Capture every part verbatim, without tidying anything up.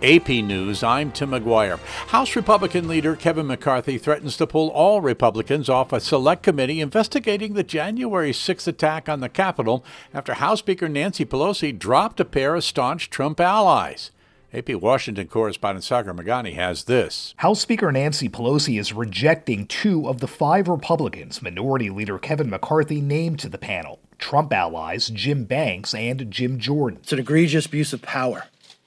A P News, I'm Tim McGuire. House Republican leader Kevin McCarthy threatens to pull all Republicans off a select committee investigating the January sixth attack on the Capitol after House Speaker Nancy Pelosi dropped a pair of staunch Trump allies. A P Washington correspondent Sagar Meghani has this. House Speaker Nancy Pelosi is rejecting two of the five Republicans Minority Leader Kevin McCarthy named to the panel, Trump allies Jim Banks and Jim Jordan. It's an egregious abuse of power.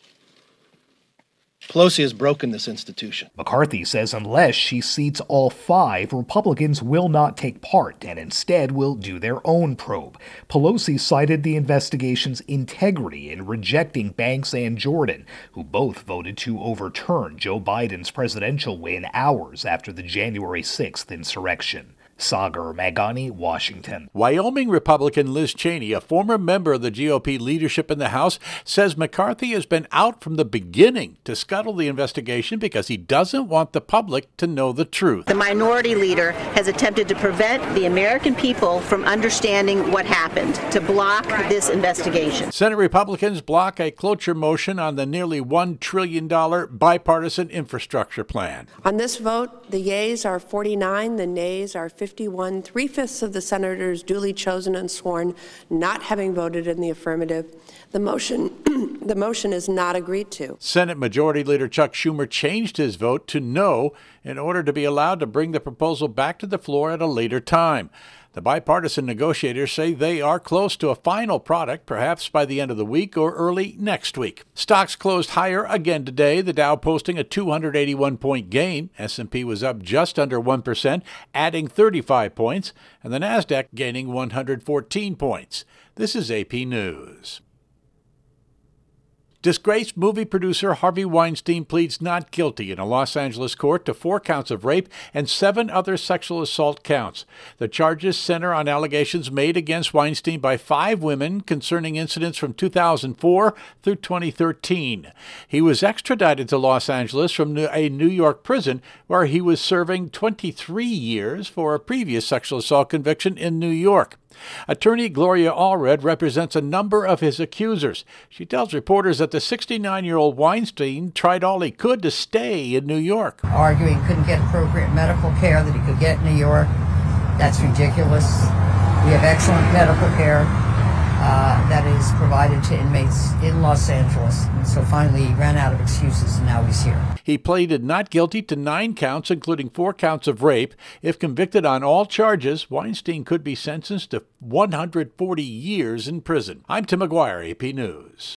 Pelosi has broken this institution. McCarthy says unless she seats all five, Republicans will not take part and instead will do their own probe. Pelosi cited the investigation's integrity in rejecting Banks and Jordan, who both voted to overturn Joe Biden's presidential win hours after the January sixth insurrection. Sagar Meghani, Washington. Wyoming Republican Liz Cheney, a former member of the G O P leadership in the House, says McCarthy has been out from the beginning to scuttle the investigation because he doesn't want the public to know the truth. The minority leader has attempted to prevent the American people from understanding what happened, to block this investigation. Senate Republicans block a cloture motion on the nearly one trillion dollars bipartisan infrastructure plan. On this vote, the yeas are forty-nine, the nays are fifty-one. Three-fifths of the senators duly chosen and sworn not having voted in the affirmative. The motion, the motion is not agreed to. Senate Majority Leader Chuck Schumer changed his vote to no in order to be allowed to bring the proposal back to the floor at a later time. The bipartisan negotiators say they are close to a final product, perhaps by the end of the week or early next week. Stocks closed higher again today, the Dow posting a two hundred eighty-one point gain. S and P was up just under one percent, adding thirty-five points, and the Nasdaq gaining one hundred fourteen points. This is A P News. Disgraced movie producer Harvey Weinstein pleads not guilty in a Los Angeles court to four counts of rape and seven other sexual assault counts. The charges center on allegations made against Weinstein by five women concerning incidents from two thousand four through twenty thirteen. He was extradited to Los Angeles from a New York prison where he was serving twenty-three years for a previous sexual assault conviction in New York. Attorney Gloria Allred represents a number of his accusers. She tells reporters that the sixty-nine-year-old Weinstein tried all he could to stay in New York. Arguing he couldn't get appropriate medical care that he could get in New York. That's ridiculous. We have excellent medical care uh, that is provided to inmates in Los Angeles. And so finally he ran out of excuses and now he's here. He pleaded not guilty to nine counts, including four counts of rape. If convicted on all charges, Weinstein could be sentenced to one hundred forty years in prison. I'm Tim McGuire, A P News.